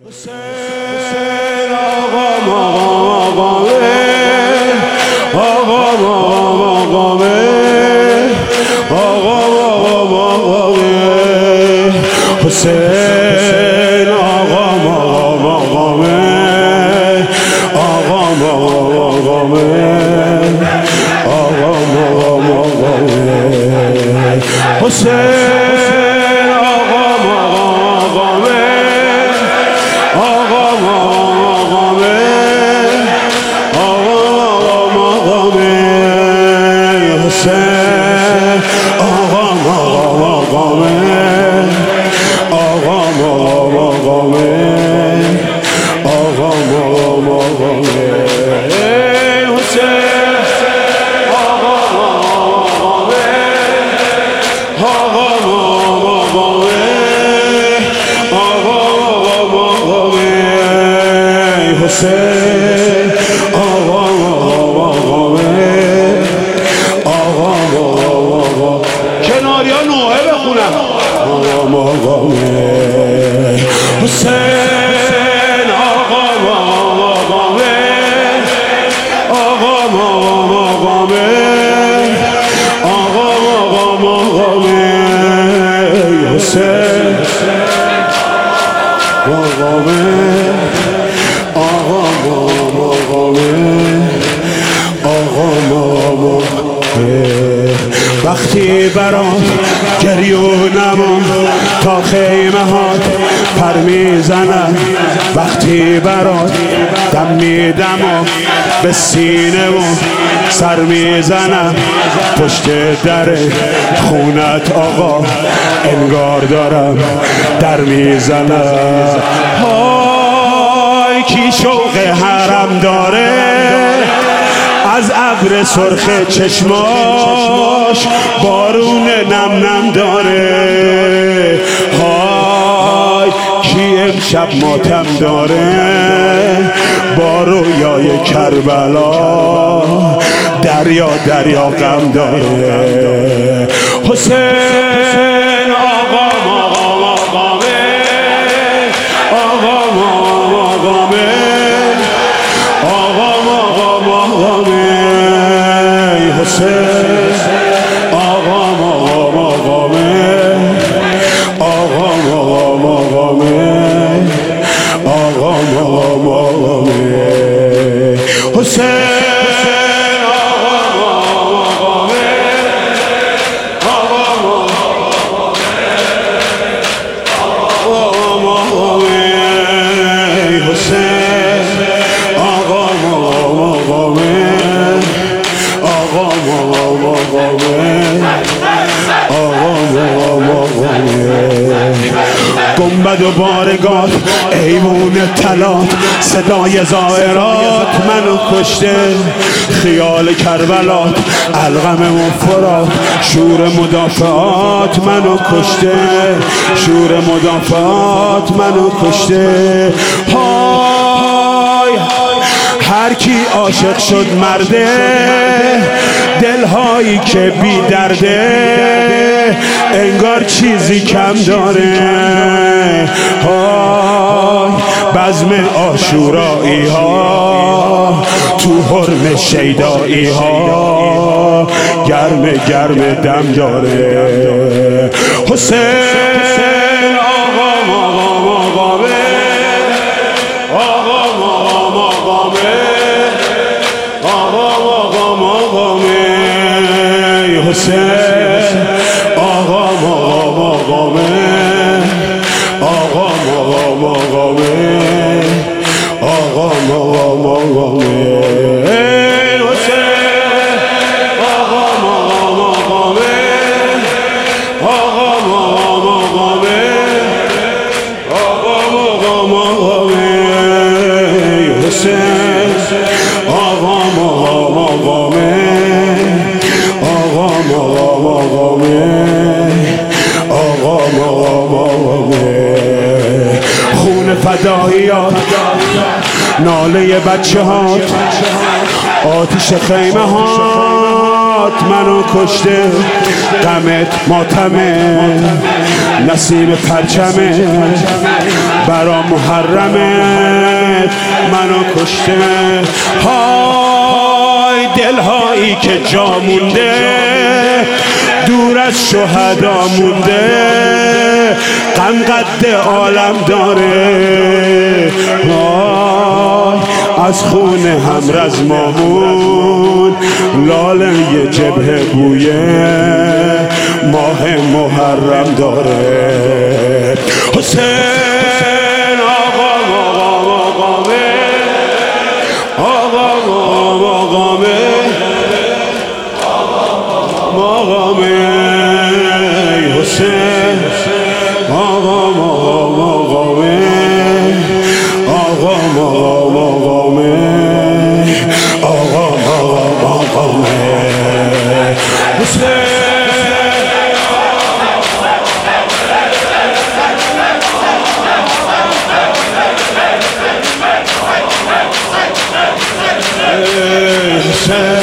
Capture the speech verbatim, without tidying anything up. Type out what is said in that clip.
حسین آقا مقامه آقا مقامه آقا مقامه حسین آقا مقامه آقا مقامه آقا مقامه حسین آقا مقامه آقا مقامه آقا مقامه حسین آقا مقامه آقا مقامه آقا مقامه حسین آقا مقامه آقا مقامه آقا مقامه حسین آقا مقامه آقا مقامه کناریا نوحه بخونم آقا مقامه حسین آقا مقامه آقا مقامه آقا مقامه حسین مقامه آقا مقامه آقا مقامه وقتی برات گریونم تا خیمه هات پر میزنم وقتی برات دم میدم به سینه و سر میزنم پشت در خونت آقا انگار دارم در میزنم های کی شوق حرم داره از ابر سرخ چشماش بارون نم نم داره های کی امشب ماتم داره با رویای کربلا دریا دریا غم داره حسین آقا مقامه آقا مقامه آقا مقامه حسین آقا مقامه آقا مقامه آقا مقامه حسین گنبد و بارگاه ایوون طلات صدای زائرات منو کشته خیال کربلات القم و فرات شور مدافعات منو کشته شور مدافعات منو کشته های هر کی عاشق شد مرده دلهایی که بی درده انگار چیزی کم داره های بزم عاشورایی ها تو حرم شیدایی ها گرم گرم دم داره حسین آقا مقامه آقا مقامه آقا مقامه حسین آقا مقامه آقا مقامه آقا مقامه حسین آقا مقامه آقا مقامه آقا مقامه حسین آقا مقامه آقا مقامه آقا مقامه خون فداییات ناله بچه هات آتش خیمه هات منو کشته غمت ماتمه نسیم پرچمه برا محرمت منو کشته. های دلهایی که جا مونده دور از شهدا مونده، غم قد عالم داره. های از خون همرز مامون لاله یه جبهه بویه ماه محرم داره. حسین آقا مقام آقامه، آقا مقام آقامه، مقامه حسین آقا مقام آقامه، آقا مقام آقامه، آقا مقام آقامه حسین. Say